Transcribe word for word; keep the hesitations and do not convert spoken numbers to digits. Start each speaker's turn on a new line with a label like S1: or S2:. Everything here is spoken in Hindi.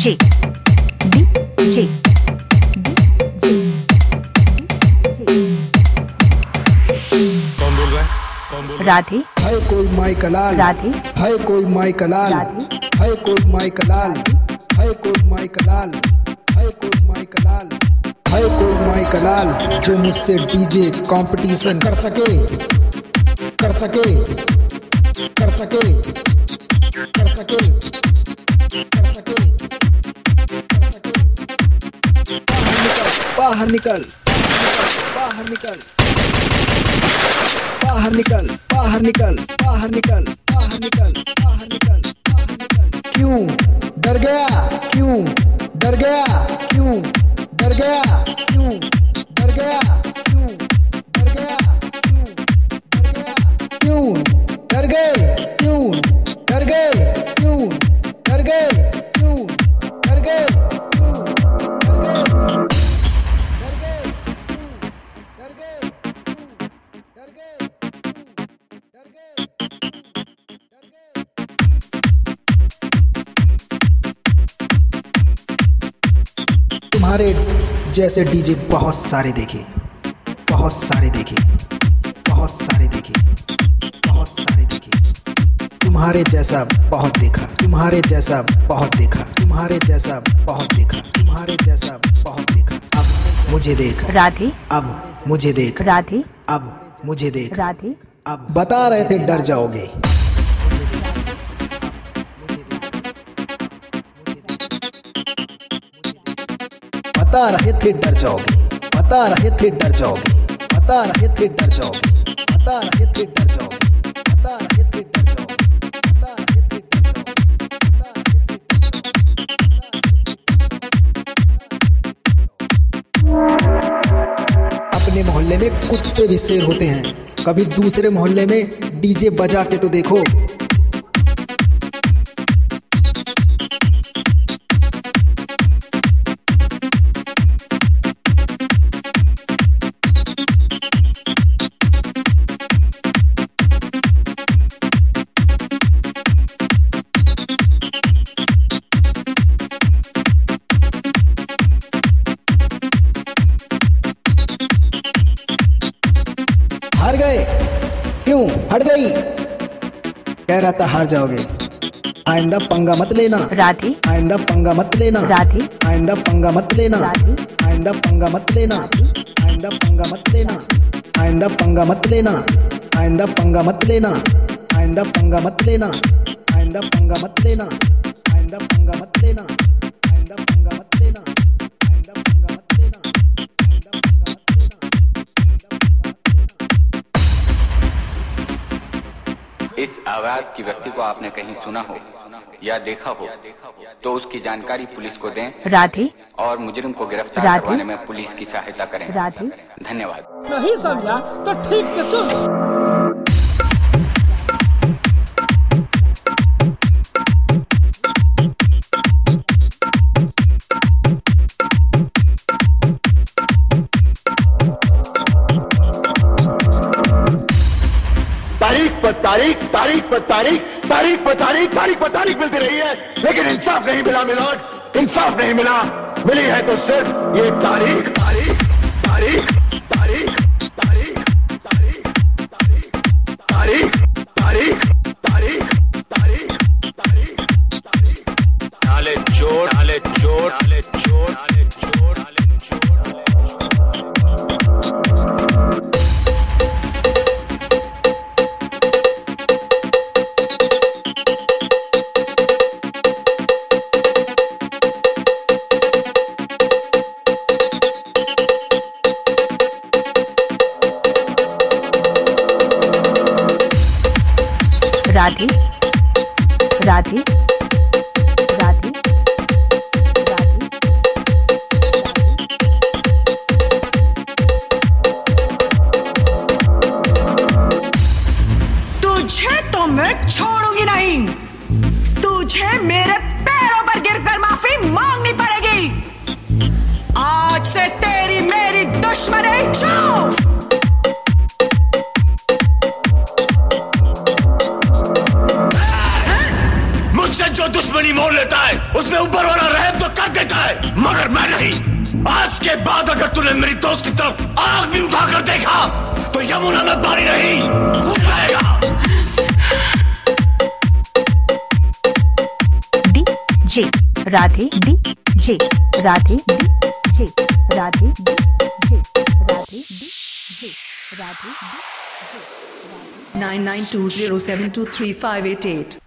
S1: जे डी जे
S2: कौन बोल रहा है? कौन बोल रहा है?
S1: राधे
S3: है कोई माई कलाल,
S1: राधे
S3: है कोई माई कलाल, है कोई माई कलाल, है कोई माई कलाल, है कोई माई कलाल, है कोई माई कलाल जो मुझसे डीजे कंपटीशन कर सके, कर सके, कर सके, कर सके, कर सके, कर सके। बाहर निकल, बाहर निकल, बाहर निकल, बाहर निकल, बाहर निकल, बाहर निकल, बाहर निकल, बाहर निकल। क्यों डर गया, क्यों डर गया, क्यों डर गया, क्यों डर गया, क्यों डर गया, क्यों डर गया, क्यों डर गए, क्यों डर गए, क्यों डर गए, क्यों डर गए, क्यों डर गए, डर गए, डर गए, डर गए, डर गए, डर गए। तुम्हारे जैसे डीजे बहुत सारे देखे, बहुत सारे देखे, बहुत सारे देखे, बहुत सारे देखे। तुम्हारे जैसा बहुत देखा, तुम्हारे जैसा बहुत देखा, तुम्हारे जैसा बहुत देखा, तुम्हारे जैसा बहुत देखा। अब मुझे देख,
S1: राधे
S3: अब मुझे देख,
S1: राधे
S3: अब मुझे देख,
S1: राधे
S3: अब बता रहे थे डर जाओगे। बता रहे थे डर जाओगे, बता रहे थे डर जाओगे, बता रहे थे डर जाओगे, बता रहे थे डर जाओगे, बता रहे थे डर जाओगे, बता रहे थे डर जाओगे, बता रहे थे डर जाओगे। अपने मोहल्ले में कुत्ते भी शेर होते हैं, कभी दूसरे मोहल्ले में डीजे बजा के तो देखो। हार गए, क्यों हट गई? कह रहा था हार जाओगे। आइंदा पंगा मत लेना,
S1: राधे
S3: आइंदा पंगा मत लेना,
S1: राधे
S3: आइंदा पंगा मत लेना,
S1: राधे
S3: आइंदा पंगा मत लेना, आइंदा पंगा मत लेना, आइंदा पंगा मत लेना, आइंदा पंगा मत लेना, आइंदा पंगा मत लेना, आइंदा पंगा मत लेना, आइंदा पंगा मत लेना, आइंदा पंगा मत लेना, आइंदा पंगा मत लेना, आइंदा पंगा मत लेना, आइंदा पंगा मत लेना।
S4: इस आवाज की व्यक्ति को आपने कहीं सुना हो या देखा हो तो उसकी जानकारी पुलिस को दें
S1: राधे
S4: और मुजरिम को गिरफ्तार
S1: राधे।
S4: करवाने में पुलिस की सहायता करें।
S1: राधे
S4: धन्यवाद।
S5: नहीं समझा तो ठीक से सुन।
S6: तारीख पर तारीख, तारीख पर तारीख, तारीख पर तारीख, तारीख पर तारीख मिलती रही है, लेकिन इंसाफ नहीं मिला मिलोड, इंसाफ नहीं मिला। मिली है तो सिर्फ ये तारीख, तारीख, तारीख, तारीख, तारीख, तारीख, तारीख, तारीख, तारीख, तारीख, तारीख, तारीख।
S2: नाले चोर, नाले चोर, नाले चोर, नाले चोर, नाले चोर।
S1: राधे राधे राधे राधे।
S7: तुझे तो मैं छोड़ूंगी नहीं, तुझे मेरे पैरों पर गिरकर माफी मांगनी पड़ेगी। आज से तेरी मेरी दुश्मनी छू।
S6: मुझसे जो दुश्मनी मोल लेता है उसमें ऊपर वाला रहम तो मगर मैं नहीं। आज के बाद अगर तूने मेरी दोस्त की तरफ आग भी उठाकर देखा तो यमुना में पानी नहीं खून बहेगा।
S1: D J Radhe, D J Radhe, D J Radhe, D J Radhe, D J Radhe, D J
S7: nine nine two zero seven two three five eight eight